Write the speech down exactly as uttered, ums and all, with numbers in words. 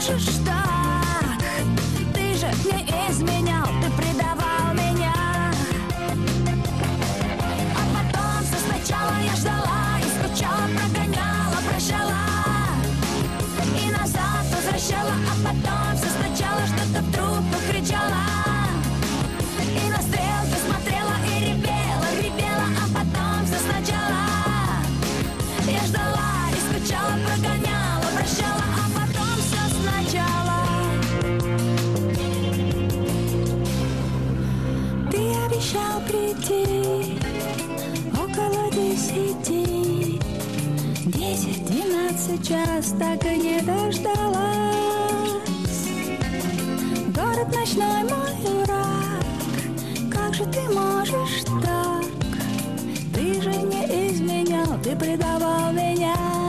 можешь так? Ты же не изменял, ты предавал меня. А потом все сначала я ждала и скучала, прогоняла, прощала и назад возвращала. А потом все сначала что-то в трубку кричала и на стрелки смотрела и ревела, ревела. А потом все сначала я ждала и скучала, прогоняла, прощала. А потом все сначала. Ты обещал прийти около десяти, десять, двенадцать час, так и не дождалась. Город ночной мой враг, как же ты можешь так? Ты же не изменял, ты предавал меня.